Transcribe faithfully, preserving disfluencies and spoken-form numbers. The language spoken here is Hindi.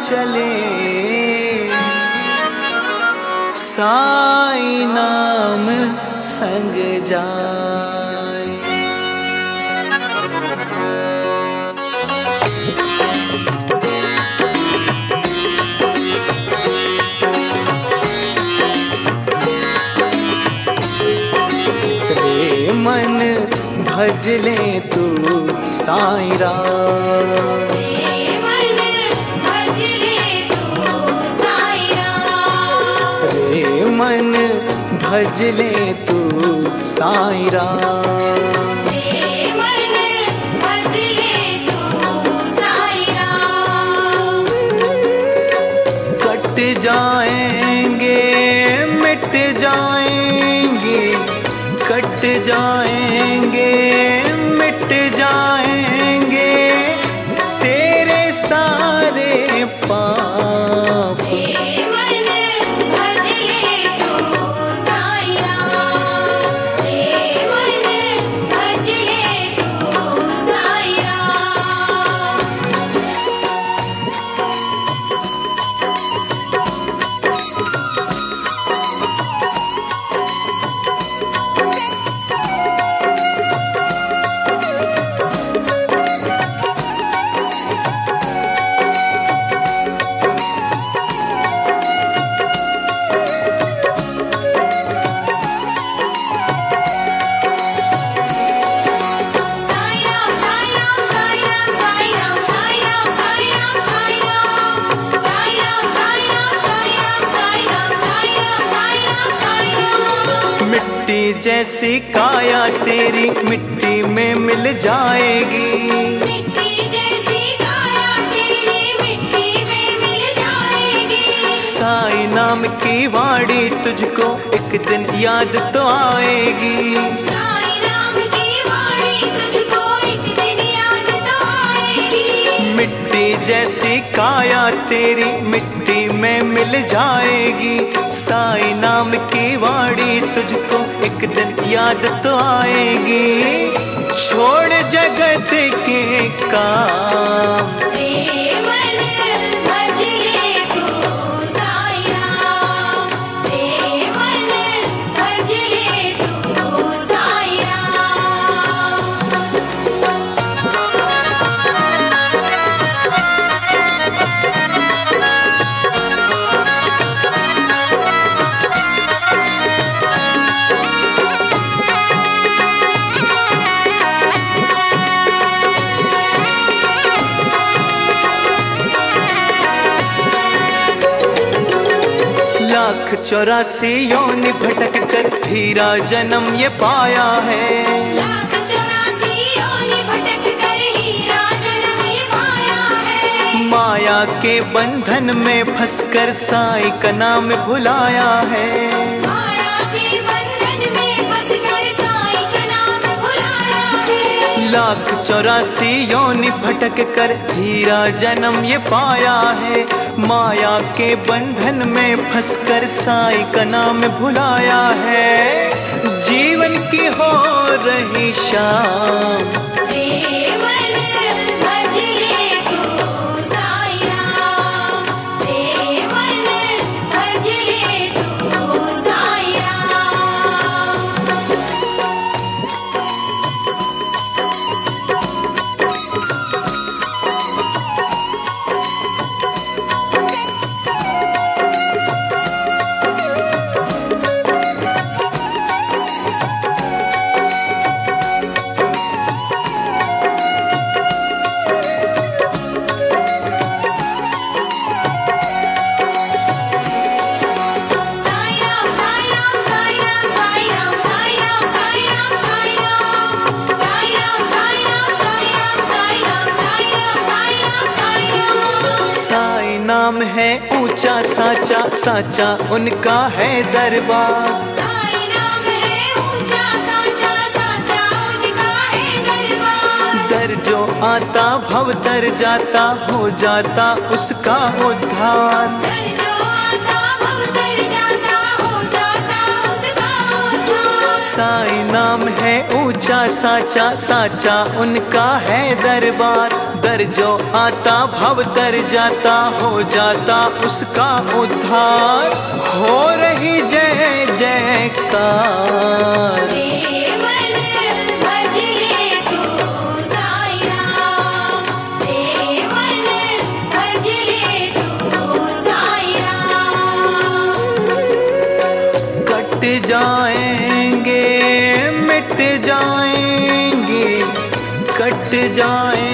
चले, साई नाम संग जाए। रे मन भज ले तू साईं राम, मन भज ले तू साईं राम, रे मन भज ले तू साईं राम। कट जाएंगे मिट जाएंगे, कट जाएंगे मिट जाएंगे तेरे सारे पाप, मिट्टी जैसी काया तेरी मिट्टी में मिल जाएगी, मिट्टी जैसी काया तेरी मिट्टी में मिल जाएगी। साई नाम की वाणी तुझको एक दिन याद तो आएगी, साई नाम की वाणी तुझको एक दिन याद तो आएगी। मिट्टी जैसी काया तेरी मिट्टी में मिल जाएगी, साई नाम की वाणी तुझको एक दिन याद तो आएगी। छोड़ जगत के काम, लाख चौरासी योनि भटक कर हीरा जन्म ये पाया है, लाख चौरासी योनि भटक कर हीरा जन्म ये पाया है। माया के बंधन में फंसकर साईं का नाम भुलाया है, माया के बंधन में फंसकर साईं का नाम भुलाया है। लाख चौरासी योनि भटक कर हीरा जन्म ये पाया है, माया के बंधन में फंसकर साईं का नाम भुलाया है। जीवन की हो रही शाम, नाम है ऊंचा साचा, साचा उनका है दरबार, साईं नाम है ऊंचा साचा, साचा उनका है दरबार। दर जो आता भव तर जाता, हो जाता उसका उद्धार, दर जो आता भव तर जाता, हो जाता उसका उद्धार। साईं नाम है ऊंचा साचा, साचा उनका है दरबार, कर जो आता भव तर जाता, हो जाता उसका उद्धार। हो रही जय जयकार। देवल भज ले तू साई राम, देवल भज ले तू साई राम। कट जाएंगे मिट जाएंगे, कट जाएंगे